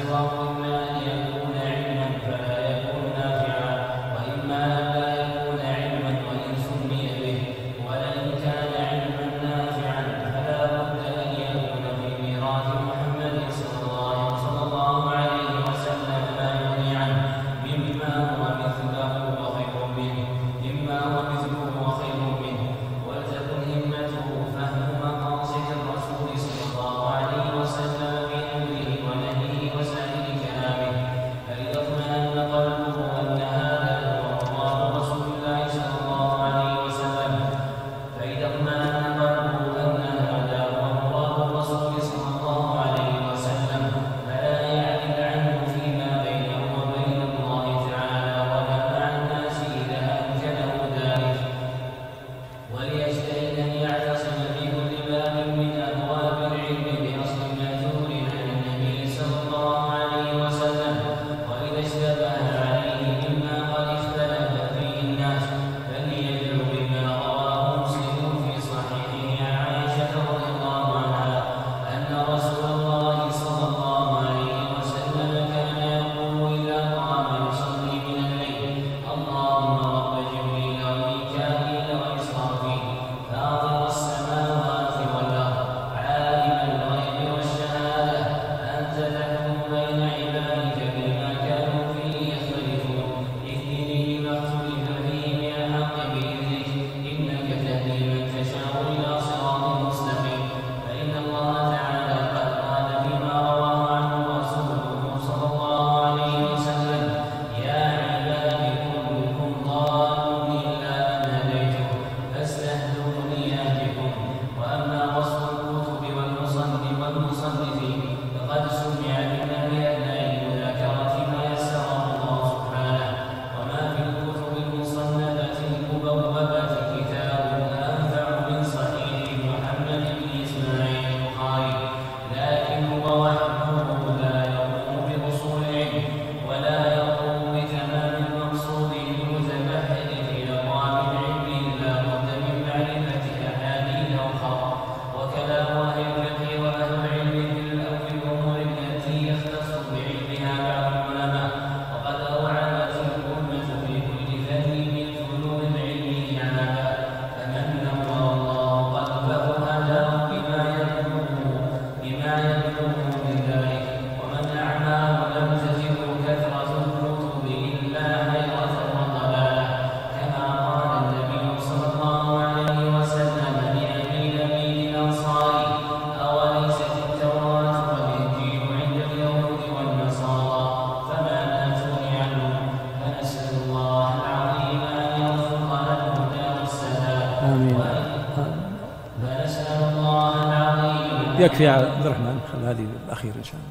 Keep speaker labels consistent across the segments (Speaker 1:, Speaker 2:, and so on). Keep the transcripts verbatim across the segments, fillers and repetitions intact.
Speaker 1: يكفي يا عبد الرحمن، خل هذه الأخير إن شاء الله.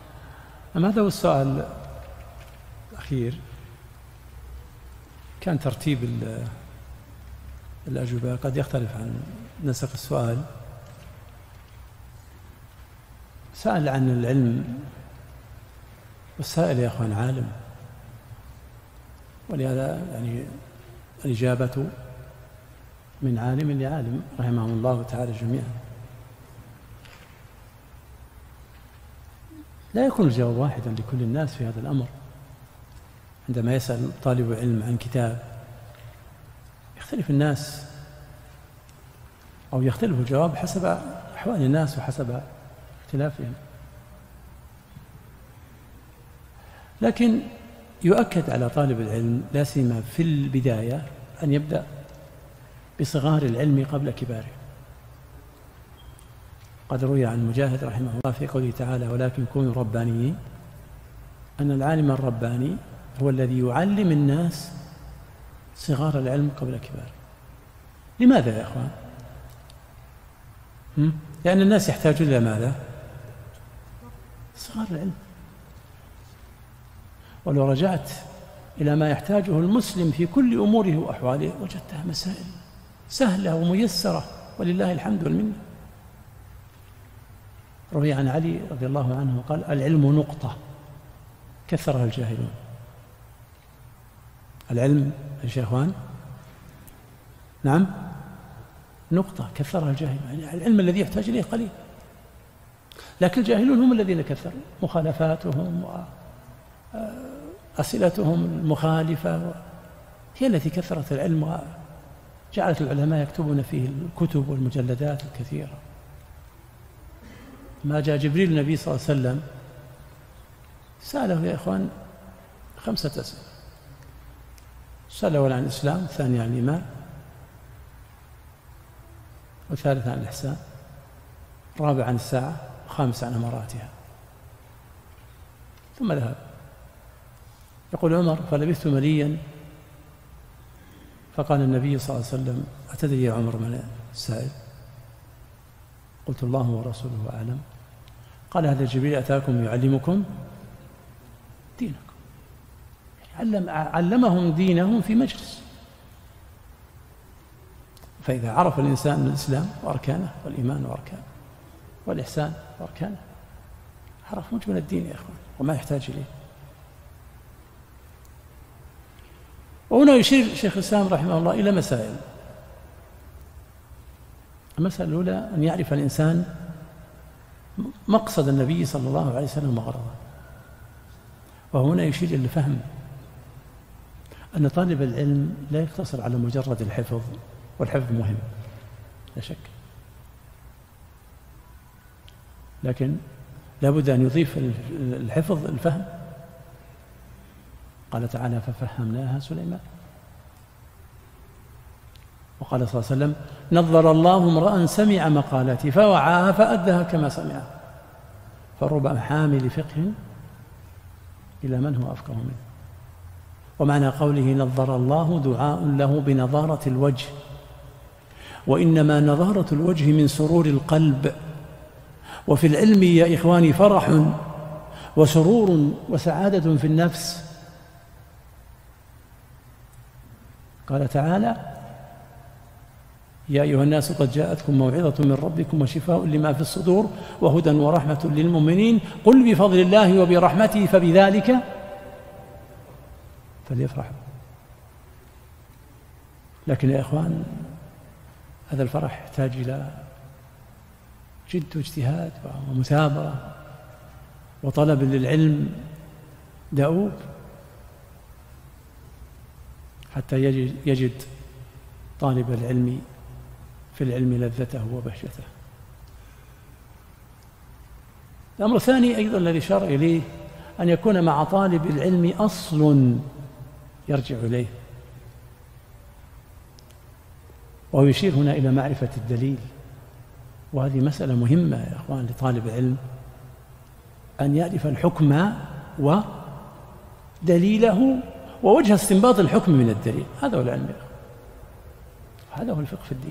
Speaker 1: أما هذا هو السؤال الأخير. كان ترتيب الأجوبة قد يختلف عن نسق السؤال. سأل عن العلم، والسائل يا أخوان عالم، ولهذا يعني الإجابة من عالم لعالم رحمهم الله تعالى جميعا. لا يكون الجواب واحدا لكل الناس في هذا الأمر. عندما يسأل طالب علم عن كتاب يختلف الناس، أو يختلف الجواب حسب أحوال الناس وحسب اختلافهم. لكن يؤكد على طالب العلم لا سيما في البداية أن يبدأ بصغار العلم قبل كباره. قد روي عن مجاهد رحمه الله في قوله تعالى: ولكن كونوا ربانيين، أن العالم الرباني هو الذي يعلم الناس صغار العلم قبل كباره. لماذا يا أخوان؟ لأن الناس يحتاجون إلى ماذا؟ صغار العلم. ولو رجعت إلى ما يحتاجه المسلم في كل أموره وأحواله وجدتها مسائل سهلة وميسرة ولله الحمد والمنة. روي عن علي رضي الله عنه قال: العلم نقطة كثرها الجاهلون. العلم يا شيخوان نعم نقطة كثرها الجاهلون، يعني العلم الذي يحتاج إليه قليل. لكن الجاهلون هم الذين كثروا مخالفاتهم وأسئلتهم المخالفة هي التي كثرت العلم وجعلت العلماء يكتبون فيه الكتب والمجلدات الكثيرة. ما جاء جبريل النبي صلى الله عليه وسلم سأله يا إخوان خمسة أسئلة، سأله عن الإسلام، الثاني عن الإيمان، والثالث عن الإحسان، الرابع عن الساعة، الخامس عن أماراتها، ثم ذهب. يقول عمر فلبثت مليا فقال النبي صلى الله عليه وسلم أتدري يا عمر من السائل؟ قلت الله ورسوله أعلم. قال هذا جبريل أتاكم يعلمكم دينكم، علم علمهم دينهم في مجلس. فإذا عرف الإنسان الإسلام وأركانه والإيمان وأركانه والإحسان وأركانه عرف مجمل الدين يا إخوان وما يحتاج إليه. وهنا يشير شيخ الإسلام رحمه الله إلى مسائل. المسألة الأولى أن يعرف الإنسان مقصد النبي صلى الله عليه وسلم وغرضه، وهنا يشير إلى الفهم، أن طالب العلم لا يقتصر على مجرد الحفظ، والحفظ مهم لا شك، لكن لا بد أن يضيف الحفظ الفهم. قال تعالى ففهمناها سليمان. وقال صلى الله عليه وسلم نظر الله امرأ سمع مقالتي فوعاها فأدها كما سمعها، فرب حامل فقه إلى من هو أفقه منه. ومعنى قوله نظر الله دعاء له بنظارة الوجه، وإنما نظارة الوجه من سرور القلب. وفي العلم يا إخواني فرح وسرور وسعادة في النفس. قال تعالى يا أيها الناس قد جاءتكم موعظة من ربكم وشفاء لما في الصدور وهدى ورحمة للمؤمنين قل بفضل الله وبرحمته فبذلك فليفرحوا. لكن يا إخوان هذا الفرح يحتاج إلى جد واجتهاد ومثابرة وطلب للعلم دؤوب حتى يجد, يجد طالب العلم في العلم لذته وبهجته. الأمر الثاني أيضا الذي شار إليه أن يكون مع طالب العلم أصل يرجع إليه، وهو يشير هنا إلى معرفة الدليل. وهذه مسألة مهمة يا أخوان لطالب العلم، أن يعرف الحكم ودليله ووجه استنباط الحكم من الدليل. هذا هو العلم، هذا هو الفقه في الدين.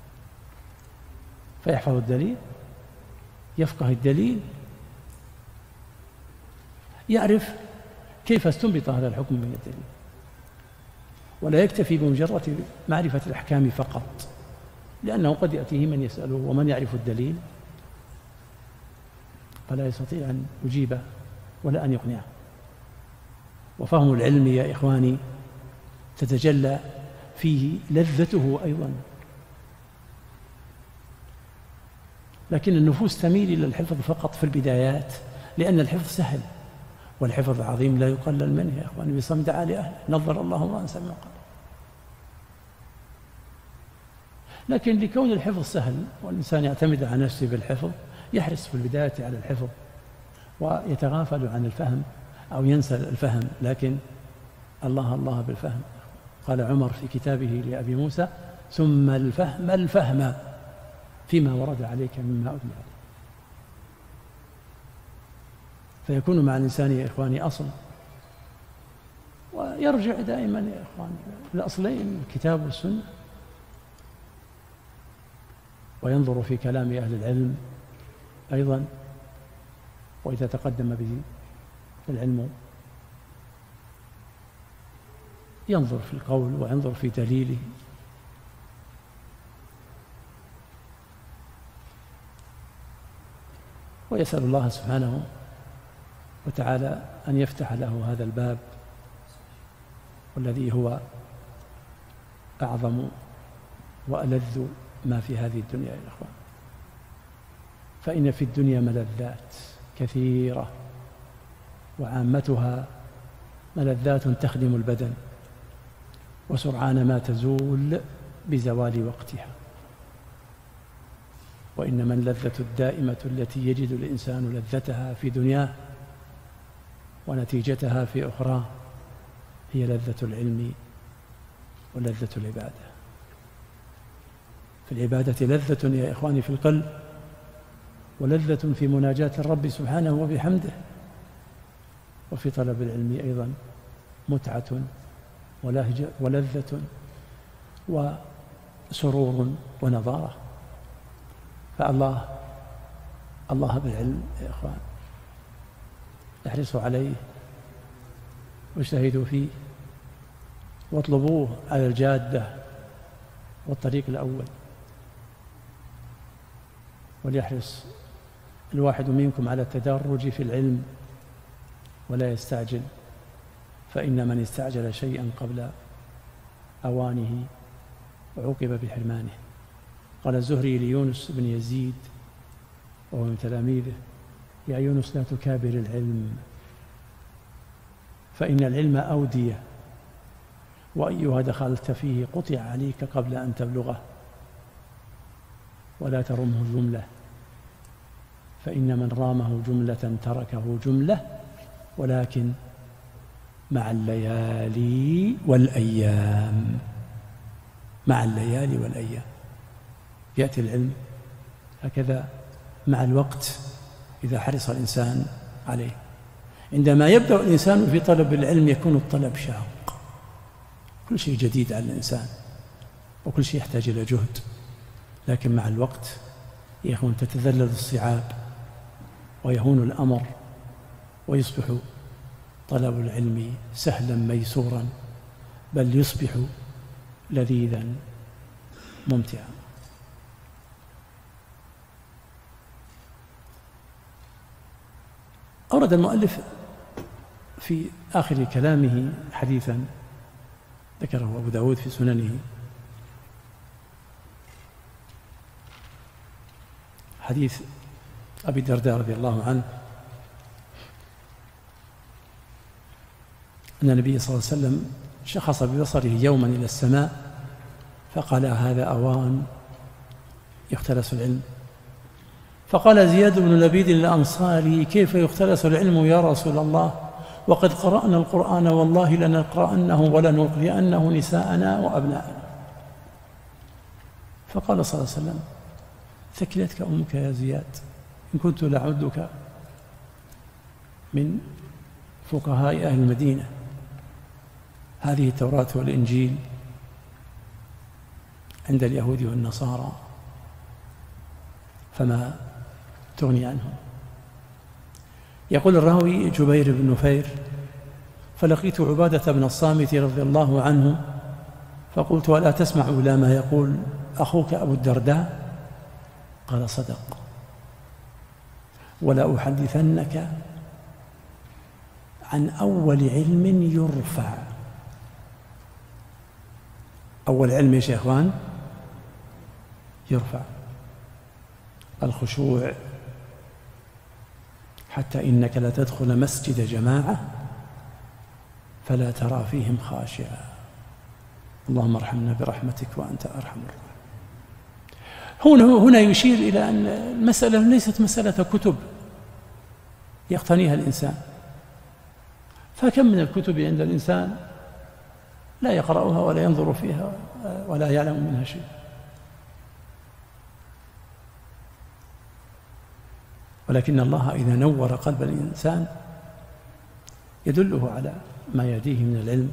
Speaker 1: فيحفظ الدليل، يفقه الدليل، يعرف كيف استنبط هذا الحكم من الدليل، ولا يكتفي بمجرد معرفة الأحكام فقط، لأنه قد يأتيه من يسأله ومن يعرف الدليل فلا يستطيع أن يجيبه ولا أن يقنعه. وفهم العلم يا إخواني تتجلى فيه لذته أيضا، لكن النفوس تميل إلى الحفظ فقط في البدايات، لأن الحفظ سهل والحفظ عظيم لا يقلل منه يا إخواني بصمد عالي أهله. نظر الله امرأ سمع قال. لكن لكون الحفظ سهل والإنسان يعتمد على نفسه بالحفظ يحرص في البداية على الحفظ ويتغافل عن الفهم أو ينسى الفهم، لكن الله الله بالفهم. قال عمر في كتابه لأبي موسى ثم الفهم الفهم فيما ورد عليك مما أدنى عليك. فيكون مع الإنسان يا إخواني أصل، ويرجع دائما يا إخواني الأصلين الكتاب والسنة، وينظر في كلام أهل العلم أيضا، وإذا تقدم به العلم ينظر في القول وينظر في دليله. ويسأل الله سبحانه وتعالى أن يفتح له هذا الباب، والذي هو أعظم وألذ ما في هذه الدنيا يا إخوان. فإن في الدنيا ملذات كثيرة، وعامتها ملذات تخدم البدن، وسرعان ما تزول بزوال وقتها. وإنما اللذة الدائمة التي يجد الإنسان لذتها في دنياه ونتيجتها في أخرى هي لذة العلم ولذة العبادة. في العبادة لذة يا إخواني في القلب، ولذة في مناجاة الرب سبحانه وبحمده، وفي طلب العلم أيضا متعة ولذة وسرور ونظارة. فالله الله بالعلم يا إخوان احرصوا عليه واجتهدوا فيه واطلبوه على الجادة والطريق الأول، وليحرص الواحد منكم على التدرج في العلم ولا يستعجل، فإن من استعجل شيئا قبل أوانه عوقب بحرمانه. قال الزهري ليونس بن يزيد وهو من تلاميذه: يا يونس لا تكابر العلم، فإن العلم أودية، وأيها دخلت فيه قطع عليك قبل أن تبلغه، ولا ترمه الجملة، فإن من رامه جملة تركه جملة، ولكن مع الليالي والأيام. مع الليالي والأيام يأتي العلم هكذا مع الوقت إذا حرص الإنسان عليه. عندما يبدأ الإنسان في طلب العلم يكون الطلب شاق، كل شيء جديد على الإنسان وكل شيء يحتاج إلى جهد، لكن مع الوقت يكون تتذلل الصعاب ويهون الأمر، ويصبح طلب العلم سهلا ميسورا، بل يصبح لذيذا ممتعا. أورد المؤلف في آخر كلامه حديثا ذكره أبو داود في سننه، حديث أبي الدرداء رضي الله عنه أن النبي صلى الله عليه وسلم شخص ببصره يوما إلى السماء فقال: هذا أوان يختلس العلم. فقال زياد بن لبيد الأنصاري: كيف يختلس العلم يا رسول الله، وقد قرأنا القرآن والله لنقرأنه ولنقرئنه نساءنا وأبناءنا. فقال صلى الله عليه وسلم: ثكلتك أمك يا زياد، إن كنت لأعدك من فقهاء أهل المدينة، هذه التوراة والإنجيل عند اليهود والنصارى فما تغني عنهم. يقول الراوي جبير بن نفير: فلقيت عبادة بن الصامت رضي الله عنه فقلت: ألا تسمع إلى ما يقول أخوك أبو الدرداء؟ قال: صدق، ولا أحدثنك عن أول علم يرفع. أول علم يا شيخوان يرفع الخشوع، حتى إنك لا تدخل مسجد جماعة فلا ترى فيهم خاشعا. اللهم ارحمنا برحمتك وأنت أرحم الراحمين. هنا هنا يشير إلى أن المسألة ليست مسألة كتب يقتنيها الإنسان، فكم من الكتب عند الإنسان لا يقرأها ولا ينظر فيها ولا يعلم منها شيء. ولكن الله إذا نور قلب الإنسان يدله على ما يهديه من العلم،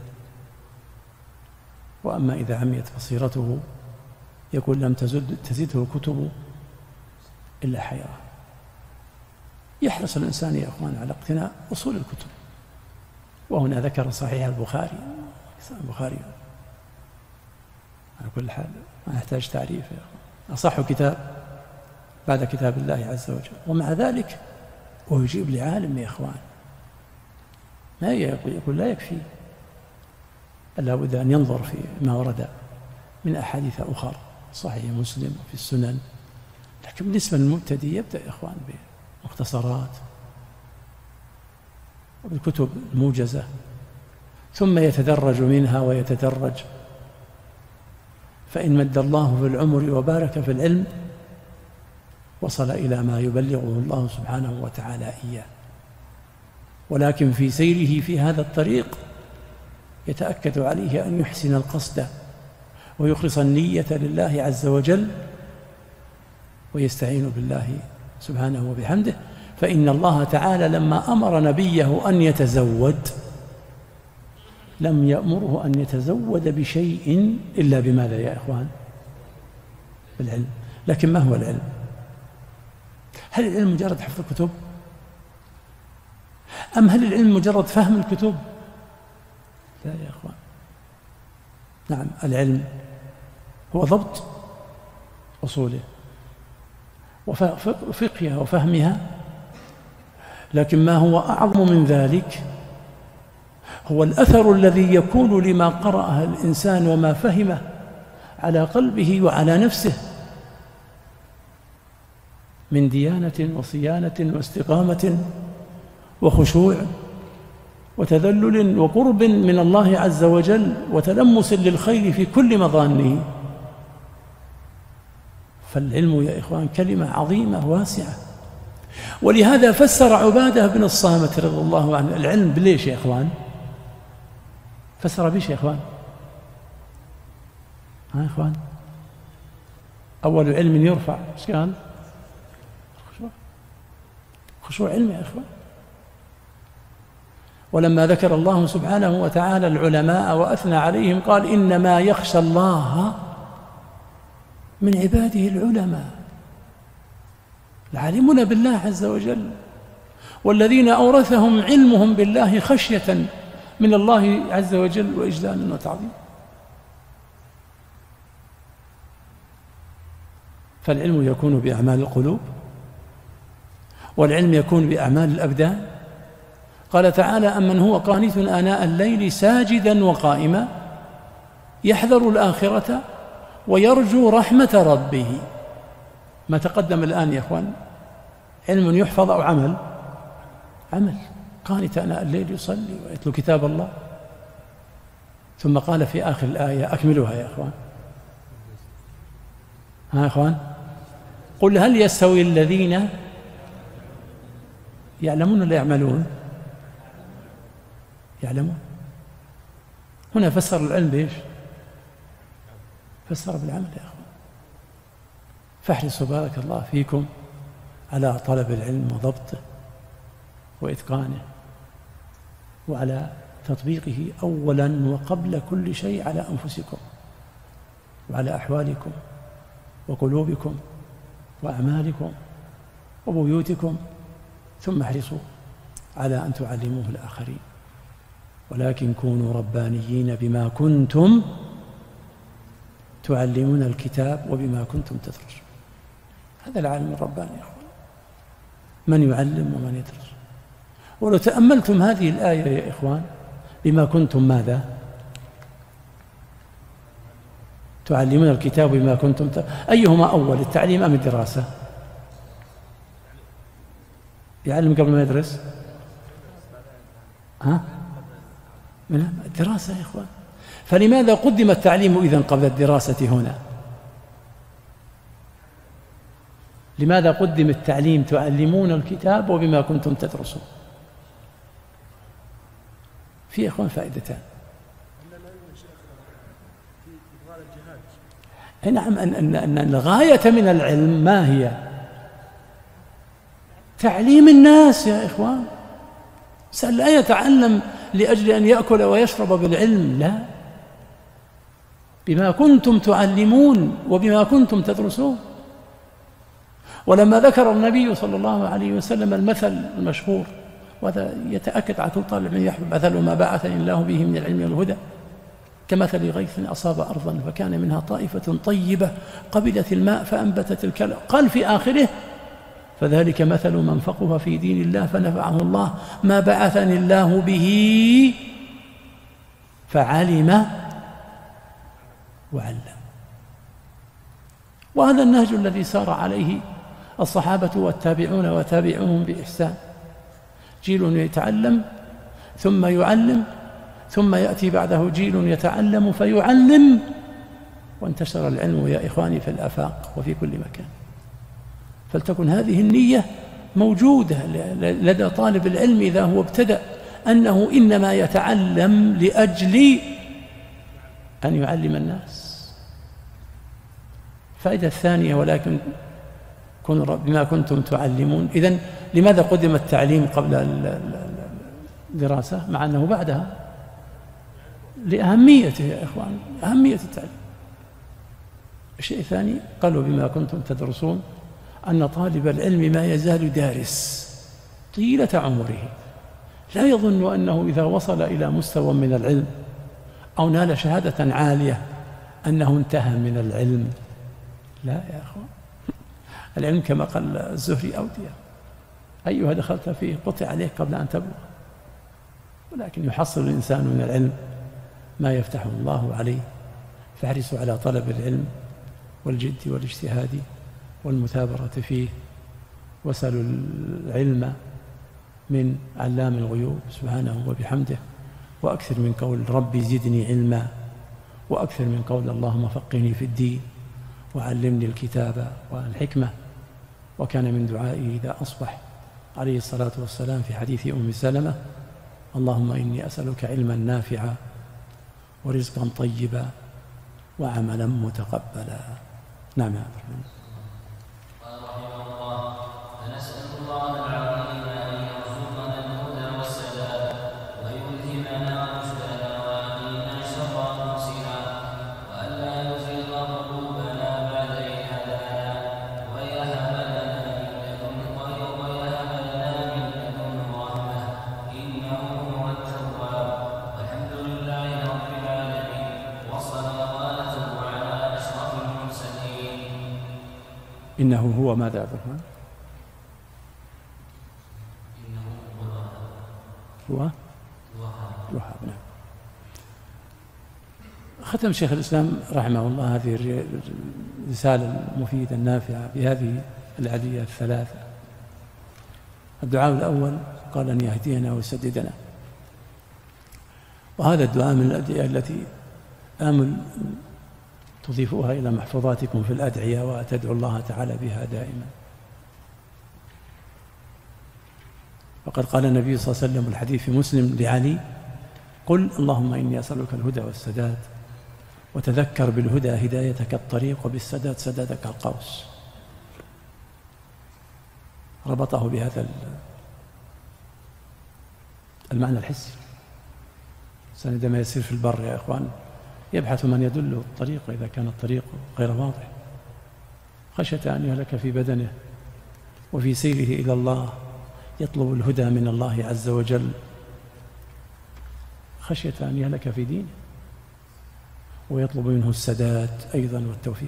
Speaker 1: وأما إذا عميت بصيرته يقول لم تزد تزده الكتب إلا حيرة. يحرص الإنسان يا أخوان على اقتناء أصول الكتب. وهنا ذكر صحيح البخاري، البخاري على كل حال ما يحتاج تعريف، أصح كتاب بعد كتاب الله عز وجل، ومع ذلك هو يجيب لعالم يا إخوان ما يقول لا يكفي، لا بد أن ينظر في ما ورد من أحاديث أخرى، صحيح مسلم في السنن، لكن بالنسبة للمبتدئ يبدأ يا إخوان بمختصرات وبالكتب الموجزة، ثم يتدرج منها ويتدرج، فإن مد الله في العمر وبارك في العلم وصل إلى ما يبلغه الله سبحانه وتعالى إياه. ولكن في سيره في هذا الطريق يتأكد عليه أن يحسن القصد ويخلص النية لله عز وجل، ويستعين بالله سبحانه وبحمده. فإن الله تعالى لما أمر نبيه أن يتزود لم يأمره أن يتزود بشيء إلا بماذا يا إخوان؟ بالعلم. لكن ما هو العلم؟ هل العلم مجرد حفظ الكتب؟ أم هل العلم مجرد فهم الكتب؟ لا يا إخوان. نعم، العلم هو ضبط أصوله وفقهها وفهمها، لكن ما هو أعظم من ذلك هو الأثر الذي يكون لما قرأه الإنسان وما فهمه على قلبه وعلى نفسه من ديانة وصيانة واستقامة وخشوع وتذلل وقرب من الله عز وجل وتلمس للخير في كل مظانه. فالعلم يا إخوان كلمة عظيمة واسعة، ولهذا فسر عبادة بن الصامت رضي الله عنه العلم بليش يا إخوان؟ فسر بيش يا إخوان؟ ها يا إخوان؟ أول علم يرفع إيش قال؟ خشوع. خشوع علم يا إخوان. ولما ذكر الله سبحانه وتعالى العلماء وأثنى عليهم قال إنما يخشى الله من عباده العلماء، العالمون بالله عز وجل، والذين أورثهم علمهم بالله خشية من الله عز وجل وإجلالا وتعظيما. فالعلم يكون بأعمال القلوب، والعلم يكون بأعمال الأبدان. قال تعالى أمن هو قانت آناء الليل ساجدا وقائما يحذر الآخرة ويرجو رحمة ربه. ما تقدم الآن يا أخوان علم يحفظ أو عمل؟ عمل. قانت آناء الليل يصلي ويتلو كتاب الله. ثم قال في آخر الآية أكملوها يا أخوان، ها يا أخوان، قل هل يستوي الذين يعلمون ولا يعملون؟ يعلمون. هنا فسر العلم بإيش؟ فسر بالعمل يا أخوان. فاحرصوا بارك الله فيكم على طلب العلم وضبطه وإتقانه، وعلى تطبيقه أولا وقبل كل شيء على أنفسكم وعلى أحوالكم وقلوبكم وأعمالكم وبيوتكم، ثم احرصوا على أن تعلموه الآخرين. ولكن كونوا ربانيين بما كنتم تعلمون الكتاب وبما كنتم تدرسون. هذا العالم الرباني يا أخوان، من يعلم ومن يدرس. ولو تأملتم هذه الآية يا إخوان، بما كنتم ماذا؟ تعلمون الكتاب بما كنتم ت... أيهما أول، التعليم أم الدراسة؟ يعلم قبل ما يدرس؟ ها؟ من الدراسة يا إخوان. فلماذا قدم التعليم إذن قبل الدراسة هنا؟ لماذا قدم التعليم؟ تعلمون الكتاب وبما كنتم تدرسون. في إخوان فائدتان. نعم، أن, أن, أن الغاية من العلم ما هي؟ تعليم الناس يا إخوان. سأل لا يتعلم لأجل أن يأكل ويشرب بالعلم، لا، بما كنتم تعلمون وبما كنتم تدرسون. ولما ذكر النبي صلى الله عليه وسلم المثل المشهور، وهذا يتأكد على كل طالب من يحب، مثل ما بعثني الله به من العلم والهدى كمثل غيث أصاب أرضا فكان منها طائفة طيبة قبلت الماء فأنبتت الكلى. قال في آخره فذلك مثل من فقه في دين الله فنفعه الله ما بعثني الله به فعلم وعلم. وهذا النهج الذي سار عليه الصحابة والتابعون وتابعوهم بإحسان، جيل يتعلم ثم يعلم، ثم يأتي بعده جيل يتعلم فيعلم، وانتشر العلم يا إخواني في الآفاق وفي كل مكان. فلتكن هذه النية موجودة لدى طالب العلم إذا هو ابتدأ، أنه إنما يتعلم لأجل أن يعلم الناس. الفائدة الثانية: ولكن كونوا بما كنتم تعلمون. إذن لماذا قدم التعليم قبل الدراسة مع أنه بعدها؟ لأهميته يا إخوان، أهمية التعليم. الشيء الثاني قالوا بما كنتم تدرسون، أن طالب العلم ما يزال دارس طيلة عمره، لا يظن أنه إذا وصل إلى مستوى من العلم أو نال شهادة عالية أنه انتهى من العلم. لا يا أخوان، العلم كما قال الزهري أودية، أيها دخلت فيه قطع عليك قبل أن تبلغ، ولكن يحصل الإنسان من العلم ما يفتح الله عليه. فاحرصوا على طلب العلم والجد والاجتهاد والمثابرة فيه، واسألوا العلم من علام الغيوب سبحانه وبحمده، وأكثر من قول ربي زدني علما، وأكثر من قول اللهم فقهني في الدين وعلمني الكتاب والحكمة. وكان من دعائه إذا أصبح عليه الصلاة والسلام في حديث أم سلمة: اللهم إني أسألك علما نافعا ورزقا طيبا وعملا متقبلا. نعم يا عبد الرحمن.
Speaker 2: قال رحمه الله: فنسأل الله العظيم أن يرزقنا الهدى والسداد ويلهمنا رشدنا ويقينا شر أنفسنا، وألا يزيغ قلوبنا بعد إذ هدانا، ويهب لنا من لدنه ويهب لنا من لدنه رحمة إنه هو التواب. والحمد لله رب العالمين، وصلواته على أشرف المرسلين.
Speaker 1: إنه هو ماذا يا عبد الرحمن؟
Speaker 2: إنه هو
Speaker 1: هو الوهاب. نعم. ختم شيخ الإسلام رحمه الله هذه الرسالة المفيدة النافعة بهذه الأدعية الثلاثة. الدعاء الأول قال أن يهدينا ويسددنا، وهذا الدعاء من الأدعية التي آمل تضيفوها إلى محفوظاتكم في الأدعية وتدعو الله تعالى بها دائما. وقد قال النبي صلى الله عليه وسلم الحديث في مسلم لعلي: قل اللهم إني أسألك الهدى والسداد، وتذكر بالهدى هدايتك الطريق، وبالسداد سدادك القوس. ربطه بهذا المعنى الحسي. الإنسان عندما يسير في البر يا إخوان يبحث من يدله الطريق إذا كان الطريق غير واضح، خشية أن يهلك في بدنه، وفي سيره إلى الله يطلب الهدى من الله عز وجل، خشية أن يهلك في دينه، ويطلب منه السداد أيضا والتوفيق.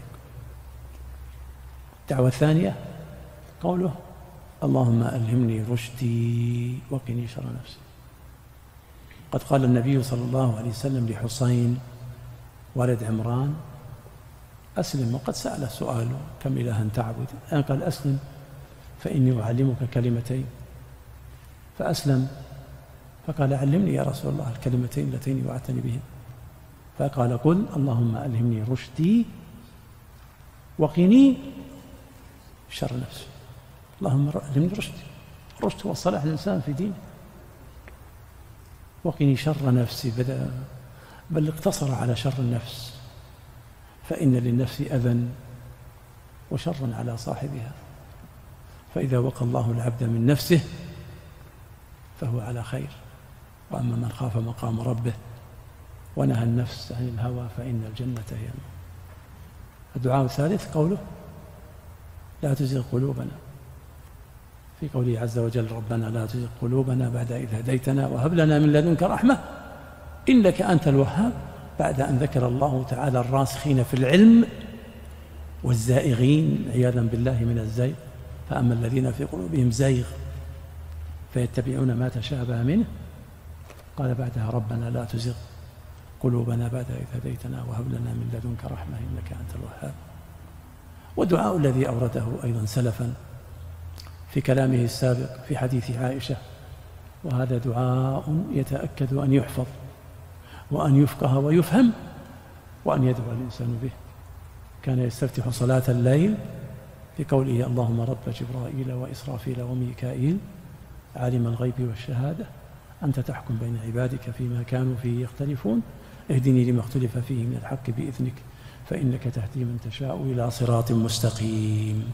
Speaker 1: الدعوة الثانية قوله: اللهم ألهمني رشدي وقني شر نفسي. قد قال النبي صلى الله عليه وسلم لحسين والد عمران: أسلم. وقد سأل سؤاله: كم إلها تعبد؟ أنا قال: أسلم فإني أعلمك كلمتين. فأسلم، فقال: علمني يا رسول الله الكلمتين اللتين وعدتني بهن. فقال: قل اللهم ألهمني رشدي وقني شر نفسي. اللهم ألهمني رشدي، الرشد هو صلاح الإنسان في دينه، وقني شر نفسي، بدأ بل اقتصر على شر النفس، فإن للنفس أذى وشر على صاحبها، فإذا وقى الله العبد من نفسه فهو على خير. وأما من خاف مقام ربه ونهى النفس عن الهوى فإن الجنة هي المأوى. الدعاء الثالث قوله: لا تزغ قلوبنا، في قوله عز وجل: ربنا لا تزغ قلوبنا بعد إذ هديتنا وهب لنا من لدنك رحمة إنك أنت الوهاب، بعد أن ذكر الله تعالى الراسخين في العلم والزائغين عياذا بالله من الزيغ. فأما الذين في قلوبهم زيغ فيتبعون ما تشابه منه، قال بعدها: ربنا لا تزغ قلوبنا بعد إذ هديتنا وهب لنا من لدنك رحمة إنك أنت الوهاب. والدعاء الذي أورده أيضا سلفا في كلامه السابق في حديث عائشة، وهذا دعاء يتأكد أن يحفظ وأن يفقه ويفهم وأن يدعو الإنسان به. كان يستفتح صلاة الليل بقوله: اللهم رب جبرائيل وإسرافيل وميكائيل عالم الغيب والشهادة أنت تحكم بين عبادك فيما كانوا فيه يختلفون اهدني لما اختلف فيه من الحق بإذنك فإنك تهدي من تشاء إلى صراط مستقيم.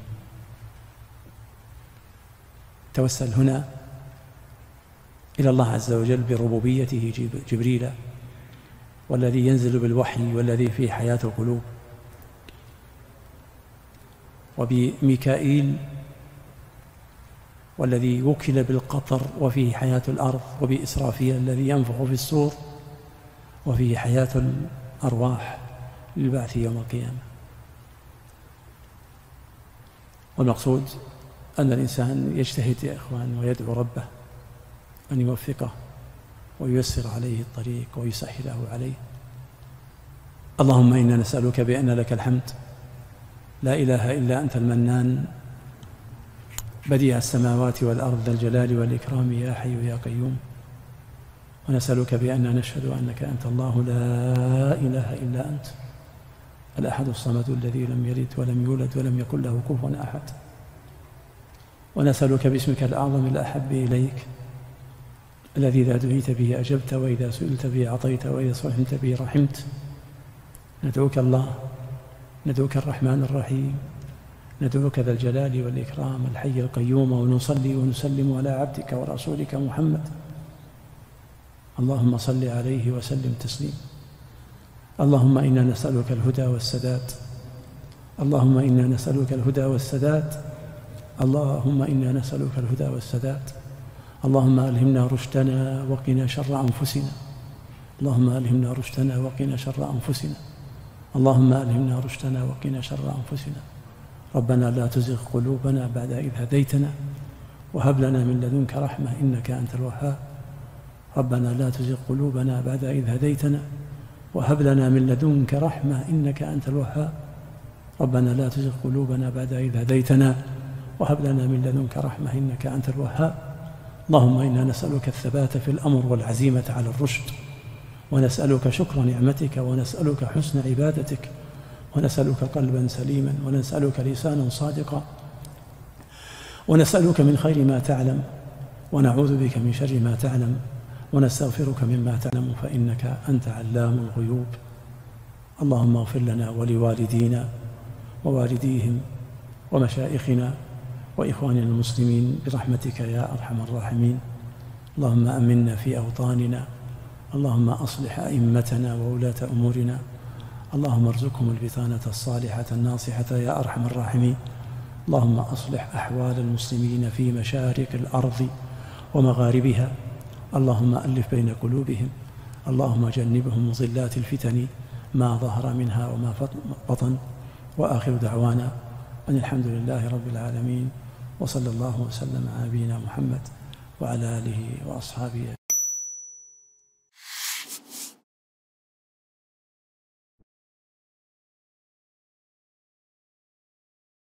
Speaker 1: توسل هنا إلى الله عز وجل بربوبيته جبريل، والذي ينزل بالوحي والذي فيه حياة القلوب، وبميكائيل والذي وكل بالقطر وفيه حياة الأرض، وبإسرافيل الذي ينفخ في الصور وفيه حياة الأرواح للبعث يوم القيامة. والمقصود أن الإنسان يجتهد يا إخوان ويدعو ربه أن يوفقه وييسر عليه الطريق ويسهله عليه. اللهم إنا نسألك بأن لك الحمد لا إله إلا أنت المنان بديع السماوات والأرض ذا الجلال والإكرام يا حي يا قيوم، ونسألك بأننا نشهد أنك أنت الله لا إله إلا أنت الأحد الصمد الذي لم يلد ولم يولد ولم يكن له كفوا أحد، ونسألك باسمك الأعظم الأحب إليك الذي إذا دعيت به أجبت وإذا سئلت به أعطيت وإذا سئلت به رحمت. ندعوك الله، ندعوك الرحمن الرحيم، ندعوك ذا الجلال والإكرام الحي القيوم، ونصلي ونسلم على عبدك ورسولك محمد. اللهم صل عليه وسلم تسليم. اللهم إنا نسألك الهدى والسداد، اللهم إنا نسألك الهدى والسداد، اللهم إنا نسألك الهدى والسداد. اللهم ألهمنا رشدنا وقنا شر أنفسنا، اللهم ألهمنا رشدنا وقنا شر أنفسنا، اللهم ألهمنا رشدنا وقنا شر أنفسنا. ربنا لا تزغ قلوبنا بعد إذ هديتنا وهب لنا من لدنك رحمة إنك أنت الوهاب. ربنا لا تزغ قلوبنا بعد إذ هديتنا وهب لنا من لدنك رحمة إنك أنت الوهاب. ربنا لا تزغ قلوبنا بعد إذ هديتنا وهب لنا من لدنك رحمة إنك أنت الوهاب. اللهم إنا نسألك الثبات في الأمر والعزيمة على الرشد، ونسألك شكر نعمتك، ونسألك حسن عبادتك، ونسألك قلبا سليما، ونسألك لسانا صادقا، ونسألك من خير ما تعلم، ونعوذ بك من شر ما تعلم، ونستغفرك مما تعلم فإنك أنت علام الغيوب. اللهم اغفر لنا ولوالدينا ووالديهم ومشايخنا وإخواننا المسلمين برحمتك يا أرحم الراحمين. اللهم أمنا في أوطاننا، اللهم أصلح أئمتنا وولاة أمورنا، اللهم ارزقهم البطانة الصالحة الناصحة يا أرحم الراحمين. اللهم أصلح أحوال المسلمين في مشارق الأرض ومغاربها، اللهم ألف بين قلوبهم، اللهم جنبهم ظلات الفتن ما ظهر منها وما بطن. وآخر دعوانا أن الحمد لله رب العالمين، وصلى الله وسلم على نبينا محمد وعلى آله وأصحابه.